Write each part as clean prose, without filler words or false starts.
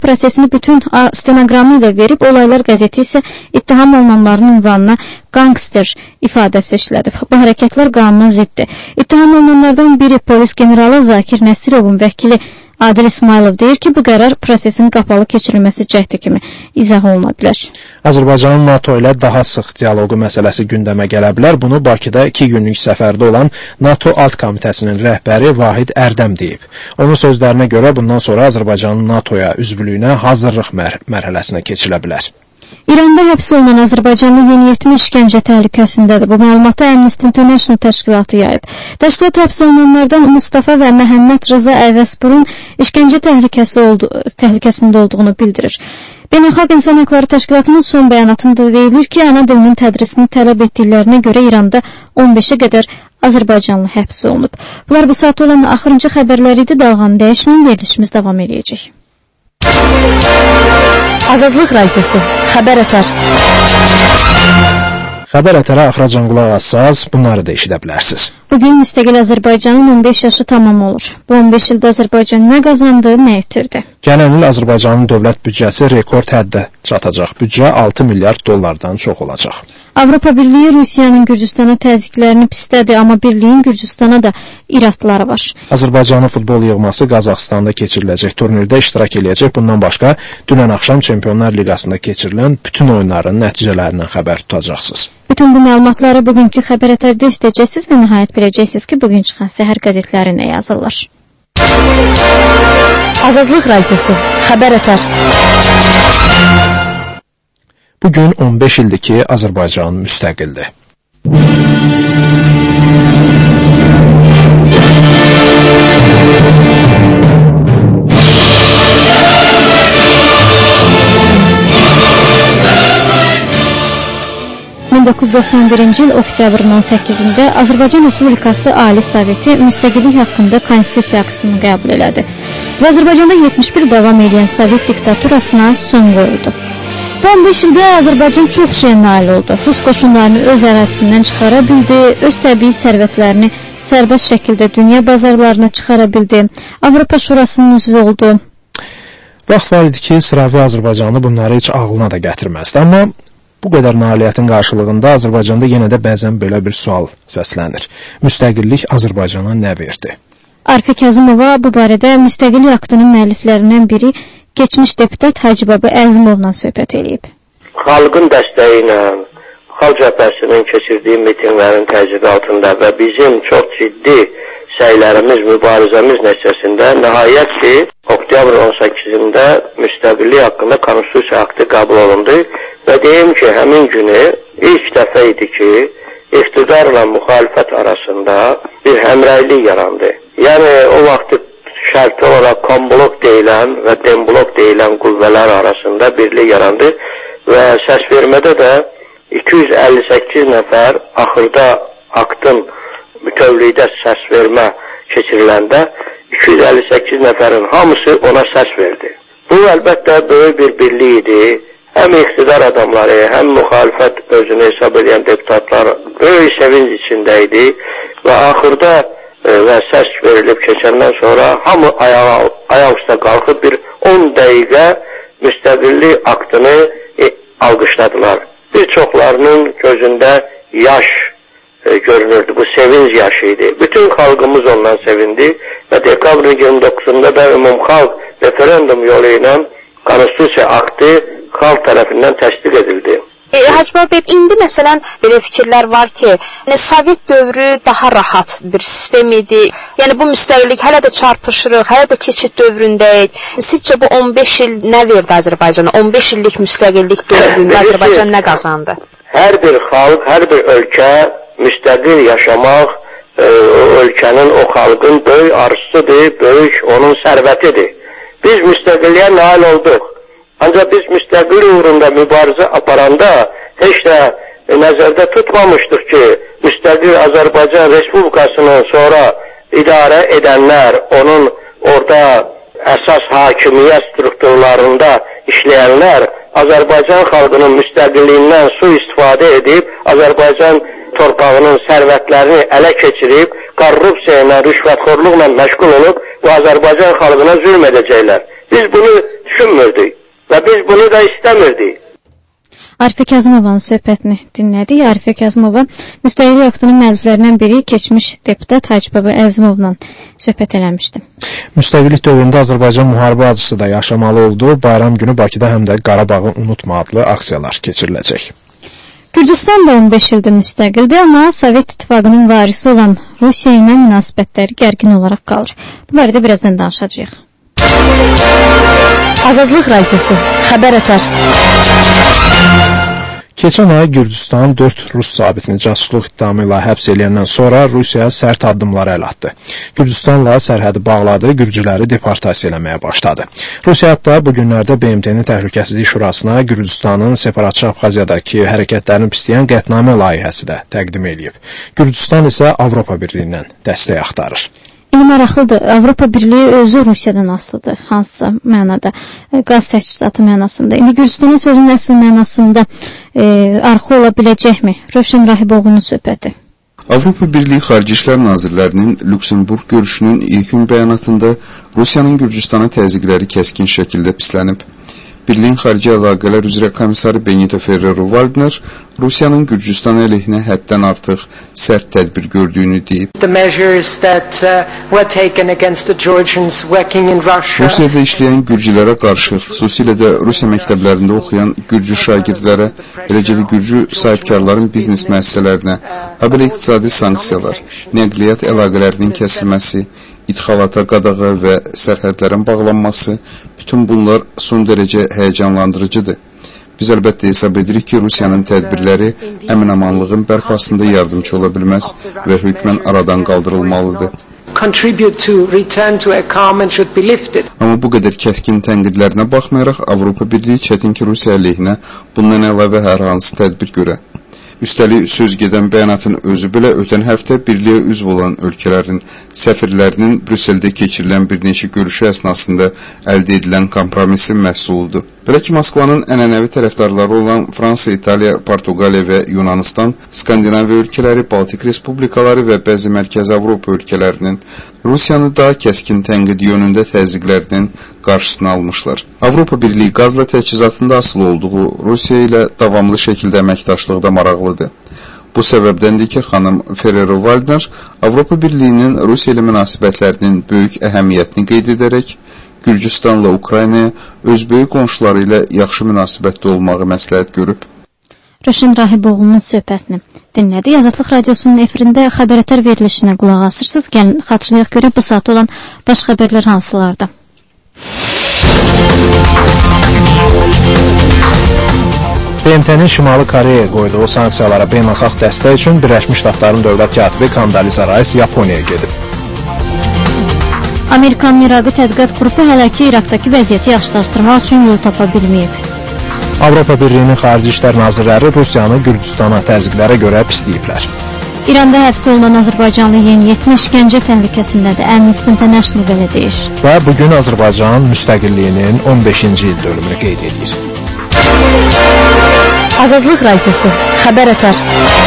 prosesini bütün stenoqramı ilə verib, Olaylar qəzeti isə ittiham olunanların ünvanına gangster ifadəsi işlədib. Bu hərəkətlər qanuna ziddir. İttiham olunanlardan biri polis generalı Zakir Nəsirovun vəkili Adil İsmailov deyir ki, bu qərar prosesin qapalı keçirilməsi cəhdi kimi izah oluna bilər. Azərbaycanın NATO ilə daha sıx dialoqu məsələsi gündəmə gələ bilər. Bunu Bakıda 2 günlük səfərdə olan NATO Alt Komitəsinin rəhbəri Vahid Ərdəm deyib. Onun sözlərinə görə bundan sonra Azərbaycanın NATOya üzvlüyünə hazırlıq mərhələsinə keçilə bilər. İranda həbs olunan Azərbaycanlı yeniyetmə işgəncə təhlükəsindədir. Bu məlumatı Amnesty International təşkilatı yayıb. Təşkilat həbs olunanlardan Mustafa və Məhəmməd Rıza Əvəzburun işgəncə təhlükəsində olduğunu bildirir. Beynəlxalq İnsan Hüquqları Təşkilatının son bəyanatında deyilir ki, ana dilinin tədrisini tələb etdiklərinə görə İranda 15-ə qədər Azərbaycanlı həbs olunub. Bunlar bu saat olan axırıncı xəbərlər idi. Dalğanı dəyişməyin, verilişimiz davam edəcək. Azadlıq Radiosu, Xəbər Ətər. Xəbər Ətərə axıracan qulaq assaz, bunları da eşidə bilərsiniz. Bugün müstəqil Azərbaycanın 15 yaşı tamam olur. Bu 15 ildə Azərbaycan nə qazandı, nə itirdi? Gələn il Azərbaycanın dövlət büdcəsi rekord həddə çatacaq. Büdcə 6 milyard dollardan çox olacaq. Avropa Birliyi Rusiyanın Gürcüstana təzyiqlərini pislədi, amma Birliyin Gürcüstana da iradları var. Azərbaycanın futbol yığması Qazaxstanda keçiriləcək turnirdə iştirak edəcək. Bundan başqa, dünən axşam Çempionlar Liqasında keçirilən bütün oyunların nəticələrindən xəbər tutacaqsınız. Bütün bu məlumatları bugünkü Xəbər Ətərdə istəyəcəksiniz və nəhayət biləcəksiniz ki, bugün çıxan səhər qəzetləri nə yazırlar. Azadlıq Radiosu, Xəbər Ətər. Bugün 15 ildir ki, Azərbaycan müstəqildir. 1991-ci il oktyabrın 18-də Azərbaycan Respublikası Ali Soveti müstəqillik haqqında konstitusiya aktını qəbul elədi. Və Azərbaycanda 71 davam edən Sovet diktaturasına son qoyuldu. Bu 15 ildə Azərbaycan çox şeyə nail oldu. Rus qoşunlarını öz ərazisindən çıxara bildi, öz təbii sərvətlərini sərbəst şəkildə dünya bazarlarına çıxara bildi, Avropa Şurasının üzvü oldu. Vaxt var idi ki, sıravi Azərbaycanlı bunları heç ağlına da gətirməzdi, amma bu qədər nailiyyətin qarşılığında Azərbaycanda yenə də bəzən belə bir sual səslənir. Müstəqillik Azərbaycana nə verdi? Arifə Kazımova bu barədə müstəqillik aktının müəlliflərindən biri keçmiş deputat Hacıbaba Əzimovla söhbət edib. Xalqın dəstəyi ilə, xalq cəbhəsinin keçirdiyi mitinglərin təzyiqi altında və bizim çox ciddi səylərimiz, mübarizəmiz nəticəsində nəhayət ki, oktyabr 18-də müstəqillik haqqında konstitusiya aktı qəbul olundu və deyim ki, həmin günü ilk dəfə idi ki, iqtidarla müxalifət arasında bir həmrəylik yarandı. Yəni, o vaxtı şərti olaraq komblok deyilən və demblok deyilən qüvvələr arasında birlik yarandı və səsvermədə də 258 nəfər axırda aktın bütövlükdə səsvermə keçiriləndə 258 nəfərin hamısı ona səs verdi. Bu əlbəttə böyük bir birlik idi. Həm iqtidar adamları, həm müxalifət özünü hesab edən deputatlar böyük sevinç içində idi və axırda və səs verilib keçəndən sonra hamı ayaq üstə qalxıb bir 10 dəqiqə müstəqillik aktını alqışladılar. Bir çoxlarının gözündə yaş görünürdü, bu sevinç yaşı idi. Bütün xalqımız ondan sevindi və dekabrın 29-da da ümumxalq referendum yolu ilə konstitusiya aktı xalq tərəfindən təsdiq edildi. Hacıbab bəy, indi məsələn belə fikirlər var ki, Sovet dövrü daha rahat bir sistem idi. Yəni bu müstəqillik hələ də çarpışırıq, hələ də keçid dövründəyik. Sizcə bu 15 il nə verdi Azərbaycana? 15 illik müstəqillik dövründə Azərbaycan nə qazandı? Hər bir xalq, hər bir ölkə müstəqil yaşamaq o ölkənin, o xalqın böyük arzusudur, böyük onun sərvətidir. Biz müstəqilliyə nail olduq. Ancaq biz müstəqillik uğrunda mübarizə aparanda heç də nəzərdə tutmamışdıq ki, müstəqil Azərbaycan Respublikasının sonra idarə edənlər, onun orada əsas hakimiyyət strukturlarında işləyənlər Azərbaycan xalqının müstəqilliyindən sui-istifadə edib, Azərbaycan torpağının sərvətlərini ələ keçirib, korrupsiya ilə, rüşvətxorluqla məşğul olub və Azərbaycan xalqına zülm edəcəklər. Biz bunu düşünmürdük və biz bunu da istəmirdik. Arifə Kazımovanın söhbətini dinlədik. Arifə Kazımova müstəqillik aktının müəlliflərindən biri, keçmiş deputat Hacıbaba Əzimovla söhbət eləmişdi. Müstəqillik dövründə Azərbaycan müharibə acısı da yaşamalı oldu. Bayram günü Bakıda həm də Qarabağı unutma adlı aksiyalar keçiriləcək. Gürcüstan da 15 ildir müstəqildir, amma Sovet İttifaqının varisi olan Rusiya ilə münasibətləri gərgin olaraq qalır. Bu barədə birazdan danışacağıq. Azadlıq Radiosu, xəbər ətər. Keçən ay Gürcüstan 4 Rus zabitini casusluq ittihamı ilə həbs eləyəndən sonra Rusiya sərt addımlara əl atdı. Gürcüstanla sərhədi bağladı, gürcüləri deportasiya eləməyə başladı. Rusiya hətta bu günlərdə BMT-nin Təhlükəsizlik Şurasına Gürcüstanın separatçı Abxaziyadakı hərəkətlərini pisləyən qətnamə layihəsi də təqdim edib. Gürcüstan isə Avropa Birliyindən dəstək axtarır. İndi maraqlıdır, Avropa Birliyi özü Rusiyadan asılıdır, hansısa mənada, qaz təchizatı mənasında. İndi Gürcüstanın sözünün əsl mənasında arxa ola biləcəkmi? Rövşən Rahiboğlu'nun söhbəti. Avropa Birliyi Xarici İşlər Nazirlərinin Lüksemburg görüşünün ilkin bəyanatında Rusiyanın Gürcüstana təzyiqləri kəskin şəkildə pislənib. Birliyin Xarici Əlaqələr üzrə komissarı Benito Ferrero-Waldner Rusiyanın Gürcüstan əleyhinə həddən artıq sərt tədbir gördüyünü deyib. Rusiyada işləyən gürcülərə qarşı, xüsusilə də Rusiya məktəblərində oxuyan gürcü şagirdlərə, eləcə də gürcü sahibkarların biznes müəssisələrinə, habelə iqtisadi sanksiyalar, nəqliyyat əlaqələrinin kəsilməsi, idxalata qadağa və sərhədlərin bağlanması, bütün bunlar son dərəcə həyəcanlandırıcıdır. Biz əlbəttə hesab edirik ki, Rusiyanın tədbirləri əmin-amanlığın bərpasında yardımcı ola bilməz və hökmən aradan qaldırılmalıdır. Amma bu qədər kəskin tənqidlərinə baxmayaraq, Avropa Birliyi çətin ki, Rusiya əleyhinə bundan əlavə hər hansı tədbir görə. Üstəlik, söz gedən bəyanatın özü belə ötən həftə birliyə üzv olan ölkələrin səfirlərinin Brüsseldə keçirilən bir neçə görüşü əsnasında əldə edilən kompromisin məhsuludur. Belə ki, Moskvanın ənənəvi tərəfdarları olan Fransa, İtaliya, Portuqaliya və Yunanistan, Skandinaviya ölkələri, Baltik Respublikaları və bəzi Mərkəzi Avropa ölkələrinin Rusiyanı daha kəskin tənqid yönündə təzyiqlərinin qarşısını almışlar. Avropa Birliyi qazla təchizatında asılı olduğu Rusiya ilə davamlı şəkildə əməkdaşlıqda maraqlıdır. Bu səbəbdəndir ki, xanım Ferrero-Waldner Avropa Birliyinin Rusiya ilə münasibətlərinin böyük əhəmiyyətini qeyd edərək, Gürcüstanla Ukraynaya öz böyük qonşuları ilə yaxşı münasibətdə olmağı məsləhət görüb. Rövşən Rahiboğlu'nun söhbətini dinlədik. Azadlıq Radiosunun efirində xəbərətər verilişinə qulaq asırsınız. Gəlin, xatırlayaq görək bu saat olan baş xəbərlər hansılarda. BMT-nin Şimali Koreyaya qoyduğu sanksiyalara beynəlxalq dəstək üçün Birləşmiş Ştatların dövlət katibi Condoleezza Rice Yaponiyaya gedib. Amerikanın İraqı tədqiqat qrupu hələ ki İraqdakı vəziyyəti yaxşılaşdırmaq üçün yol tapa bilməyib. Avropa Birliyinin Xarici İşlər Nazirləri Rusiyanı Gürcüstana təzyiqlərə görə pisləyiblər. İranda həbs olunan Azərbaycanlı yeniyetmə işgəncə təhlükəsindədir. Amnesty International belə deyir. Və bugün Azərbaycan müstəqilliyinin 15-ci il dönümünü qeyd edir. Azadlıq Radiosu, xəbər ətər.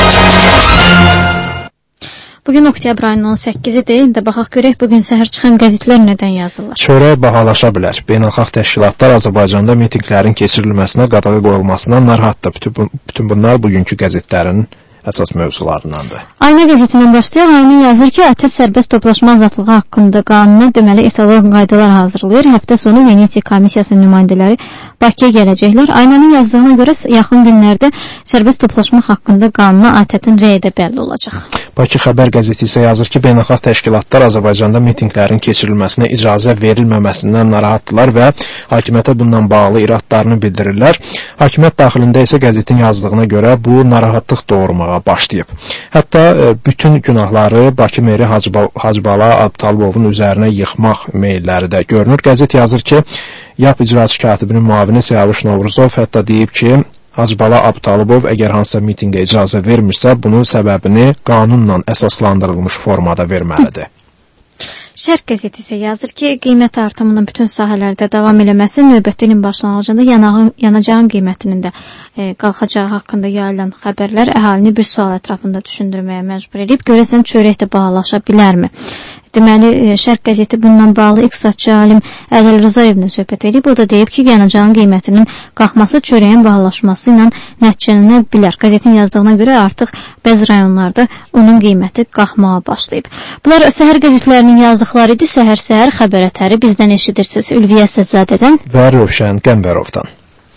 Bugün oktyabr ayının 18-idir. İndi baxaq görək bugün səhər çıxan qəzetlər nədən yazırlar. Çörək bahalaşa bilər. Beynəlxalq təşkilatlar Azərbaycanda mitinqlərin keçirilməsinə qadağa qoyulmasına narahatdır. Bütün bunlar bugünkü qəzetlərin əsas mövzularındandır. Ayna qəzetindən başlayaq. Ayna yazır ki, ATƏT sərbəst toplaşma azadlığı haqqında qanuna deməli etalon qaydalar hazırlayır. Həftə sonu Venesiya komissiyasının nümayəndələri Bakıya gələcəklər. Aynanın yazdığına görə yaxın günlərdə sərbəst toplaşma haqqında qanuna ATƏT-in rəyi də bəlli olacaq. Bakı Xəbər qəzeti isə yazır ki, beynəlxalq təşkilatlar Azərbaycanda mitinqlərin keçirilməsinə icazə verilməməsindən narahatdılar və hakimiyyətə bundan bağlı iradlarını bildirirlər. Hakimiyyət daxilində isə qəzetin yazdığına görə bu narahatlıq doğurmağa başlayıb. Hətta bütün günahları Bakı meri Hacıbala Abtalovun üzərinə yıxmaq meylləri də görünür. Qəzet yazır ki, YAP icraçı katibinin müavini Siyavuş Novruzov hətta deyib ki, Hacıbala Abtalov əgər hansısa mitinqə icazə vermirsə, bunun səbəbini qanunla əsaslandırılmış formada verməlidir. Şərq qəzeti isə yazır ki, qiymət artımının bütün sahələrdə davam eləməsi növbəti ilin başlanğıcında yanacağın qiymətinin də qalxacağı haqqında yayılan xəbərlər əhalini bir sual ətrafında düşündürməyə məcbur edib. Görəsən çörək də bahalaşa bilərmi? Deməli, Şərq qəzeti bundan bağlı iqtisadçı alim Əlil Rızayevlə söhbət edib. O da deyib ki, yanacağın qiymətinin qalxması çörəyin bahalaşması ilə nəticələnə bilər. Qəzetin yazdığına görə artıq bəzi rayonlarda onun qiyməti qalxmağa başlayıb. Bunlar səhər qəzetlərinin yazdıqları idi. Səhər-səhər xəbər ətəri bizdən eşidirsiniz Ülviyə Səccadədən və Rövşən Qəmbərovdan.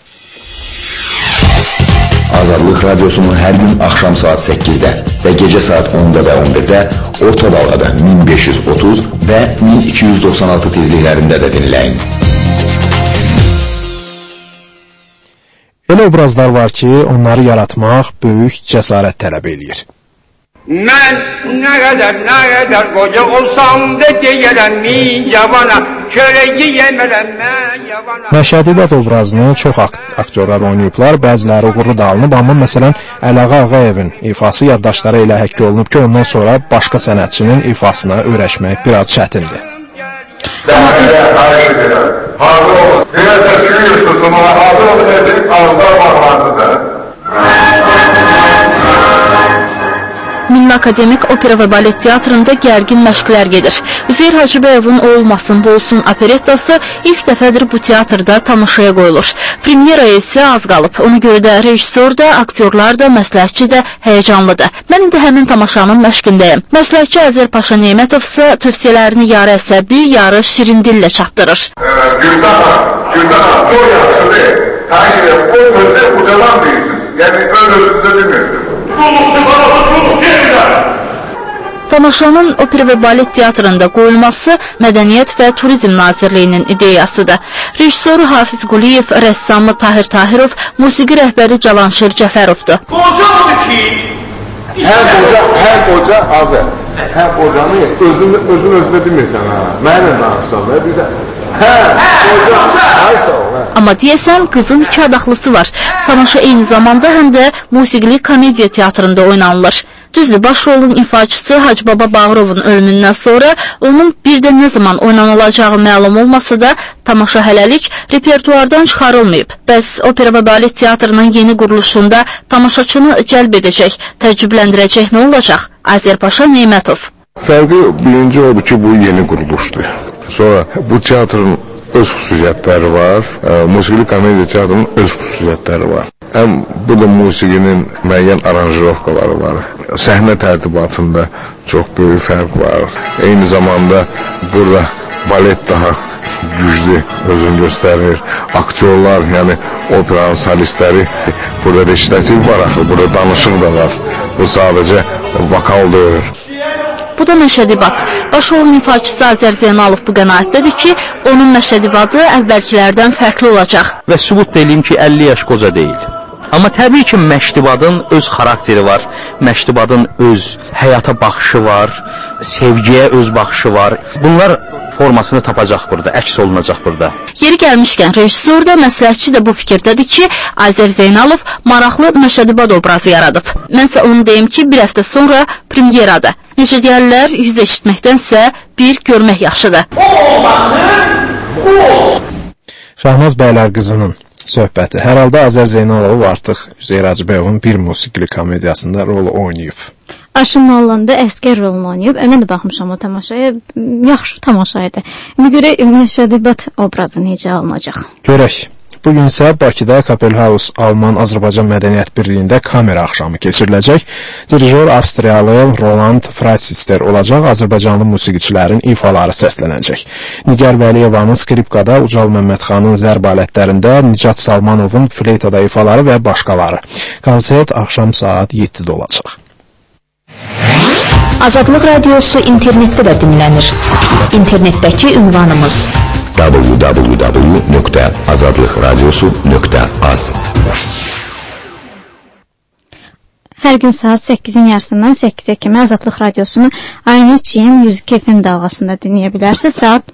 Azadlıq Radyosu'nu hər gün axşam saat 8-də və gecə saat 10-da və 11-də orta dalğada 1530 və 1296 tezliklərində də dinləyin. Elə obrazlar var ki, onları yaratmaq böyük cəsarət tələb eləyir. Mən nə qədər qoca olsam da deyərəm cavana, çörəyi yemərəm mən yavana. Məşədi Bad obrazını çox aktyorlar oynayıblar, bəziləri uğurlu da alınıb, amma məsələn Əlağa Ağayevin ifası yaddaşlara elə həkk olunub ki, ondan sonra başqa sənətçinin ifasına öyrəşmək biraz çətindir. Səhərə xahiş edirəm, hazır olun, biraz da çürüyorsunuz, hazır olun edin, ağızlar bağlandıdır. Milli Akademik Opera və Balet Teatrında gərgin məşqlər gedir. Üzeyir Hacıbəyovun O Olmasın, Bu Olsun operettası ilk dəfədir bu teatrda tamaşaya qoyulur. Premyeraya isə az qalıb. Ona görə də rejissor da, aktyorlar da, məsləhətçi də həyəcanlıdır. Mən indi həmin tamaşanın məşqindəyim. Məsləhətçi Əzər Paşa Neymətov isə tövsiyələrini yarı əsəbi, yarı şirin dillə çatdırır. Güldan, çok yaxşıdır. Hayır, o sözde ucalan değilsin. Yani öz-özünüzde demiyorsun. Tamaşanın Opera və Balet Teatrında qoyulması Mədəniyyət və Turizm Nazirliyinin ideyasıdır. Rejissoru Hafiz Quliyev, rəssamı Tahir Tahirov, musiqi rəhbəri Cavanşir Cəfərovdur. Qocadır ki, hər qoca azər. Hər qocanı özünə demirsən, mənə danışsan da bizə. Amma deyəsən, qızın iki adaxlısı var. Tamaşa eyni zamanda həm də musiqili komediya teatrında oynanılır. Düzdür, başrolun ifaçısı Hacı Baba Bağırovun ölümündən sonra onun bir də nə zaman oynanılacağı məlum olmasa da tamaşa hələlik repertuardan çıxarılmayıb. Bəs Opera və Balet Teatrının yeni quruluşunda tamaşaçını cəlb edəcək, təəccübləndirəcək nə olacaq? Əzər Paşa Neymətov. Fərqi birinci odur ki, bu yeni quruluşdur. Sonra bu teatrın öz xüsusiyyətləri var, musiqili komediya teatrının öz xüsusiyyətləri var. Həm burada musiqinin müəyyən aranjirovkaları var, səhnə tərtibatında çox böyük fərq var. Eyni zamanda burada balet daha güclü özünü göstərir. Aktyorlar, yəni operanın solistləri, burada reçitativ var axı, burada danışıq da var. Bu sadəcə vokal deyil. Bu da Məşədibat. Başrolun ifaçısı Azər Zeynalov bu qənaətdədir ki, onun Məşədibatı əvvəlkilərdən fərqli olacaq. Və sübut deyim ki, 50 yaş qoca deyil. Amma təbii ki, Məşdibadın öz xarakteri var, Məşdibadın öz həyata baxışı var, sevgiyə öz baxışı var. Bunlar formasını tapacaq burada, əks olunacaq burada. Yeri gəlmişkən, rejissor da, məsləhətçi də bu fikirdədir ki, Azər Zeynalov maraqlı Məşədibad obrazı yaradıb. Mənsə onu deyim ki, bir həftə sonra premyeradır. Necə deyərlər, yüz eşitməkdənsə bir görmək yaxşıdır. Şahnaz Bəylər qızının söhbəti. Hər halda Azər Zeynalov artıq Üzeyir Hacıbəyovun bir musiqili komediyasında rol oynayıb. Aşın Mollanda əskər rolunu oynayıb. Mən də baxmışam o tamaşaya. Yaxşı tamaşa idi. İndi görək Məşədibat obrazı necə alınacaq. Görək. Bugün isə Bakıda Kapelhaus Alman-Azərbaycan Mədəniyyət Birliyində kamera axşamı keçiriləcək. Dirijor Avstriyalı Roland Freisister olacaq. Azərbaycanlı musiqiçilərin ifaları səslənəcək. Nigar Vəliyevanın skripkada, Ucal Məmmədxanın zərb alətlərində, Nicat Salmanovun fleytada ifaları və başqaları. Konsert axşam saat 7-də olacaq. Azadlıq Radiosu internetdə də dinlənir. İnternetdəki ünvanımız www.azadlıqradiosu.az. Hər gün saat 8-in yarısından 8-ə kimi Azadlıq Radiosunu ANHCM 102 FM dalğasında dinləyə bilərsiniz. Saat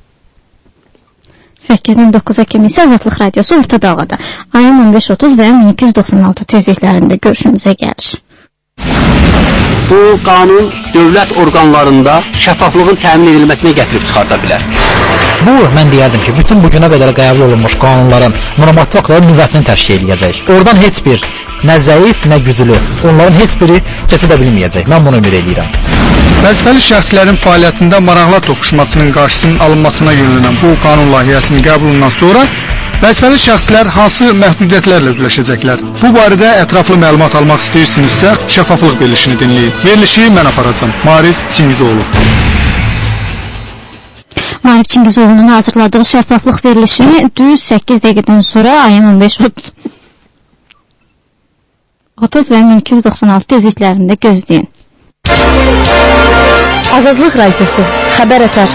8-dən 9-a kimi isə Azadlıq Radiosu orta dalğada ayın 15:30 və 1296 tezliklərində görüşünüzə gəlir. Bu qanun dövlət orqanlarında şəffaflığın təmin edilməsinə gətirib çıxarda bilər. Bu, mən deyərdim ki, bütün bugünə qədər qəbul olunmuş qanunların, normativ aktların nüvəsini təşkil edəcək. Oradan heç bir nə zəif, nə güclü. Onların heç biri keçə də bilməyəcək. Mən bunu ümid edirəm. Vəzifəli şəxslərin fəaliyyətində maraqlar toqquşmasının qarşısının alınmasına yönələn bu qanun layihəsinin qəbulundan sonra vəzifəli şəxslər hansı məhdudiyyətlərlə üzləşəcəklər? Bu barədə ətraflı məlumat almaq istəyirsinizsə, şəffaflıq verilişini dinləyin. Verilişi mən aparacam. Maarif Çingizoğlu. Maarif Çingizoğlu'nun hazırladığı şəffaflıq verilişini düz 8 dəqiqədən sonra ayın 15:30 və 1296 tezliklərində gözləyin. Azadlıq Radiosu, xəbər ətər.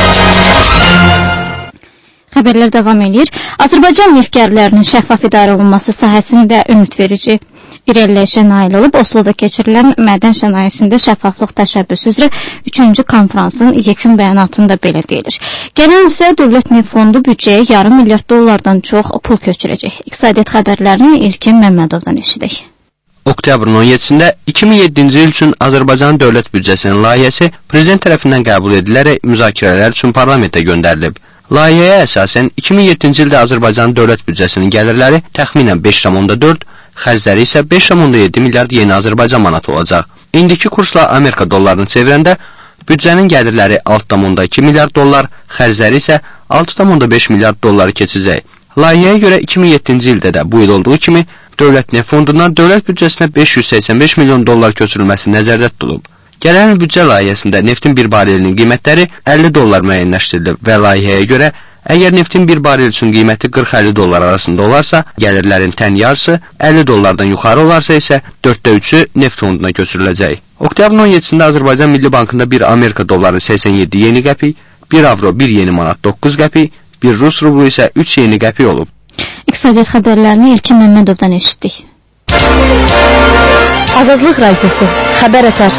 Xəbərlər davam edir. Azərbaycan neftkarlarının şəffaf idarə olunması sahəsində ümid verici irəliləyişə nail olub. Osloda keçirilən mədən şənayesində şəffaflıq təşəbbüsü üzrə 3-cü konfransın yekun bəyanatında belə deyilir. Gələn isə Dövlət Neft Fondu büdcəyə $500 milyard çox pul köçürəcək. İqtisadiyyat xəbərlərini İlkin Məmmədovdan eşidək. Oktyabrın 17-də 2007-ci il üçün Azərbaycan dövlət büdcəsinin layihəsi prezident tərəfindən qəbul edilərək müzakirələr üçün parlamentə göndərilib. Layihəyə əsasən 2007-ci ildə Azərbaycan dövlət büdcəsinin gəlirləri təxminən 5,4, xərcləri isə 5,7 milyard yeni Azərbaycan manatı olacaq. İndiki kursla Amerika dollarını çevirəndə büdcənin gəlirləri 6,2 milyard dollar, xərcləri isə 6,5 milyard dolları keçəcək. Layihəyə görə 2007-ci ildə də bu il olduğu kimi Dövlət Neft Fondundan dövlət büdcəsinə 585 milyon dollar köçürülməsi nəzərdə tutulub. Gələn büdcə layihəsində neftin bir barelinin qiymətləri 50 dollar müəyyənləşdirilib və layihəyə görə əgər neftin bir barel üçün qiyməti 40-50 dollar arasında olarsa, gəlirlərin tən yarısı 50 dollardan yuxarı olarsa isə 4/3-ü neft fonduna köçürüləcək. Oktyabrın 17-də Azərbaycan Milli Bankında 1 Amerika dolları 87 yeni qəpik, 1 avro 1 yeni manat 9 qəpik, 1 Rus rublu isə 3 yeni qəpik olub. İqtisadiyyat xəbərlərini İlkin Məmmədovdan eşitdik. Azadlıq Radiosu, xəbər ətər.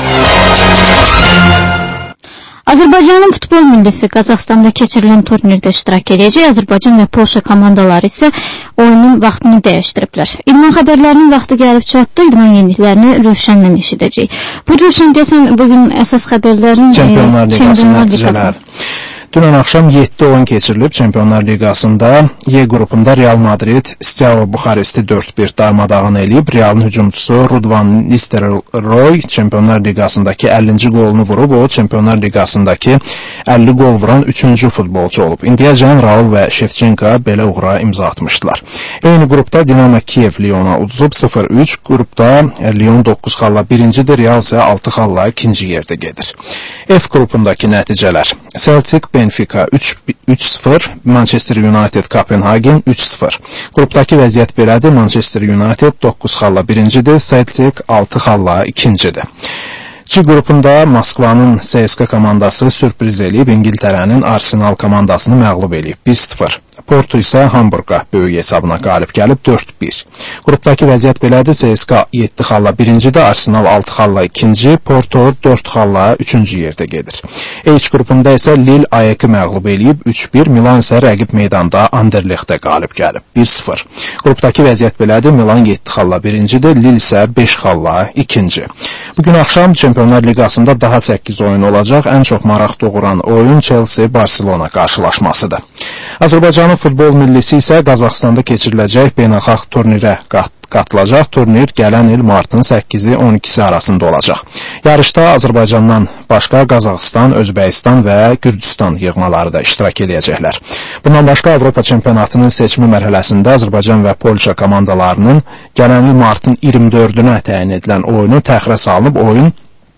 Azərbaycanın futbol millisi Qazaxstanda keçirilən turnirdə iştirak edəcək. Azərbaycan və Polşa komandaları isə oyunun vaxtını dəyişdiriblər. İdman xəbərlərinin vaxtı gəlib çatdı. İdman yeniliklərini Rövşənlə eşidəcək. Bu Rövşən deyəsən bugün əsas xəbərlərin Çempionlar Liqası nəticələri. Dünən axşam 7 oyun keçirilib Çempionlar Liqasında. Y qrupunda Real Madrid Steaua Buxaresti 4-1 darmadağın eləyib. Realın hücumçusu Rudvan Nistelrooy Çempionlar Liqasındakı 50-ci qolunu vurub. O Çempionlar Liqasındakı 50 qol vuran 3-cü futbolçu olub. İndiyəcən Raul və Şevçenko belə uğura imza atmışdılar. Eyni qrupda Dinamo Kiyev Lyona uduzub 0-3. Qrupda Lyon 9 xalla birincidir, Real isə 6 xalla ikinci yerdə gedir. F qrupundakı nəticələr. Celtic Benfica 3-0, Manchester United Kopenhagen 3-0. Qrupdakı vəziyyət belədir. Manchester United 9 xalla birincidir, Celtic 6 xalla ikincidir. C qrupunda Moskvanın CSKA komandası sürpriz eləyib İngiltərənin Arsenal komandasını məğlub eləyib 1-0. Porto isə Hamburqa böyük hesabına qalib gəlib 4-1. Qrupdakı vəziyyət belədir. CSKA 7 xalla birincidir, Arsenal 6 xalla ikinci, Porto 4 xalla üçüncü yerdə gedir. H qrupunda isə Lille AEK-i məğlub eləyib 3-1, Milan isə rəqib meydanda Anderlechtə qalib gəlib 1-0. Qrupdakı vəziyyət belədir. Milan 7 xalla birincidir, Lille isə 5 xalla ikinci. Bugün axşam Çempionlar Liqasında daha 8 oyun olacaq. Ən çox maraq doğuran oyun Chelsea-Barcelona qarşılaşmasıdır. Azərbaycanın futbol millisi isə Qazaxstanda keçiriləcək beynəlxalq turnirə qatılacaq. Turnir gələn il martın 8-i 12-si arasında olacaq. Yarışda Azərbaycandan başqa Qazaxstan, Özbəkistan və Gürcüstan yığmaları da iştirak edəcəklər. Bundan başqa Avropa çempionatının seçimi mərhələsində Azərbaycan və Polşa komandalarının gələn il martın 24-ünə təyin edilən oyunu təxirə salınıb. Oyun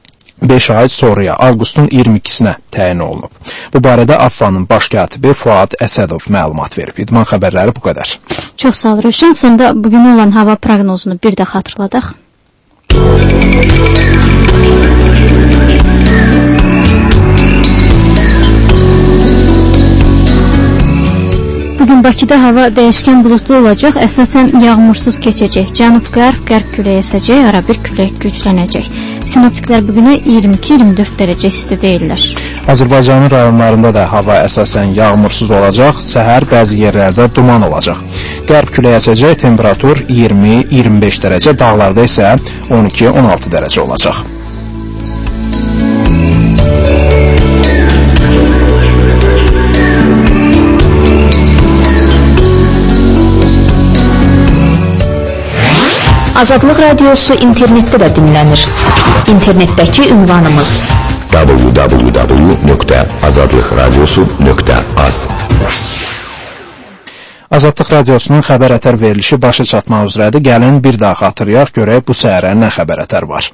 5 ay sonraya, avqustun 22-sinə təyin olunub. Bu barədə AFFA-nın baş katibi Fuad Əsədov məlumat verib. İdman xəbərləri bu qədər. Çox sağ ol Rövşən. Sonda bugün olan hava proqnozunu bir də xatırladaq. Bugün Bakıda hava dəyişkən buludlu olacaq, əsasən yağmursuz keçəcək. Cənub-qərb, qərb küləyi əsəcək, arabir külək güclənəcək. Sinoptiklər bugünə 22-24 dərəcə isti deyirlər. Azərbaycanın rayonlarında da hava əsasən yağmursuz olacaq, səhər bəzi yerlərdə duman olacaq. Qərb küləyi əsəcək, temperatur 20-25 dərəcə, dağlarda isə 12-16 dərəcə olacaq. Azadlıq Radiosu internetdə də dinlənir. İnternetdəki ünvanımız www.azadlıqradiosu.az. Azadlıq Radiosunun xəbər ətər verilişi başa çatmaq üzrədir. Gəlin bir daha xatırlayaq, görək bu səhərə nə xəbər ətər var.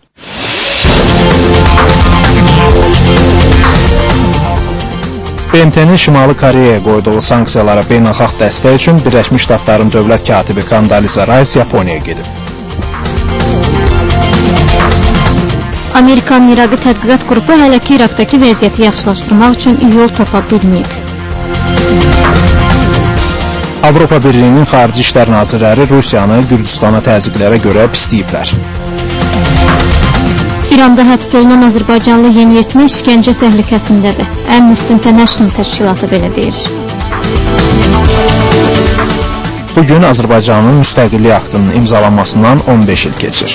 BMT-nin Şimali Koreyaya qoyduğu sanksiyalara beynəlxalq dəstək üçün Birləşmiş Ştatların dövlət katibi Condoleezza Rice Yaponiyaya gedib. Amerikanın İraqı tədqiqat qrupu hələ ki İraqdakı vəziyyəti yaxşılaşdırmaq üçün yol tapa bilməyib. Avropa Birliyinin Xarici İşlər Nazirləri Rusiyanı Gürcüstana təzyiqlərə görə pisləyiblər. İranda həbs olunan Azərbaycanlı yeniyetmə işgəncə təhlükəsindədir. Amnesty International təşkilatı belə deyir. Bugün Azərbaycanın müstəqillik aktının imzalanmasından 15 il keçir.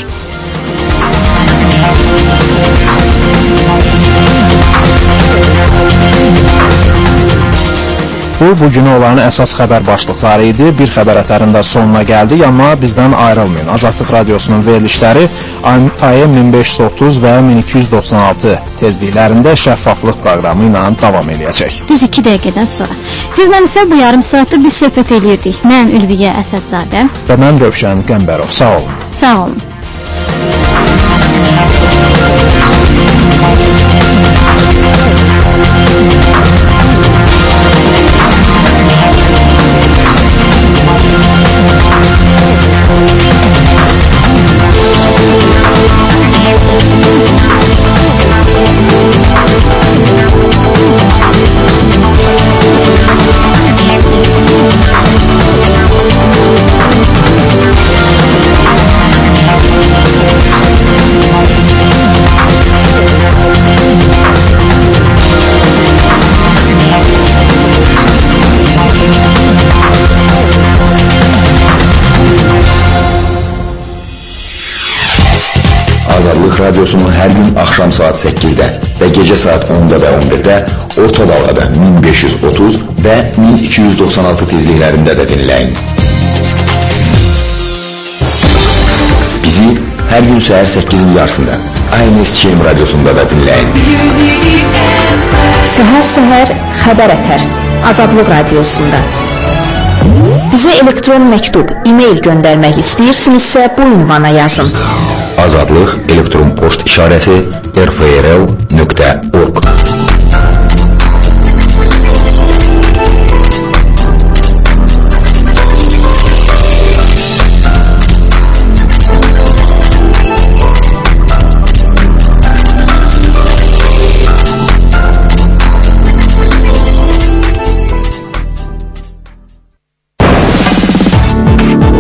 Bugünə olan əsas xəbər başlıqları idi. Bir xəbər ətərinin də sonuna gəldik, amma bizdən ayrılmayın. Azadlıq Radiosunun verilişləri AM 1530 və 1296 tezliklərində şəffaflıq proqramı ilə davam edəcək. Düz 2 dəqiqədən sonra. Sizlə isə bu yarım saatda biz söhbət edirdik. Mən Ülviyə Əsədzadə və mən Rövşən Qəmbərov. Sağ olun. Sağ olun. Azadlıq Radiosunun hər gün axşam saat 8-də və gecə saat 10-da və 11-də orta dalğada 1530 və 1296 tezliklərində də dinləyin. Bizi hər gün səhər 8-in yarısında ANSCM radiosunda da dinləyin. Səhər xəbər ətər Azadlıq Radiosunda. Bizə elektron məktub, e-mail göndərmək istəyirsinizsə bu ünvana yazın. Azadlıq elektron poçt işarəsi rfrl.org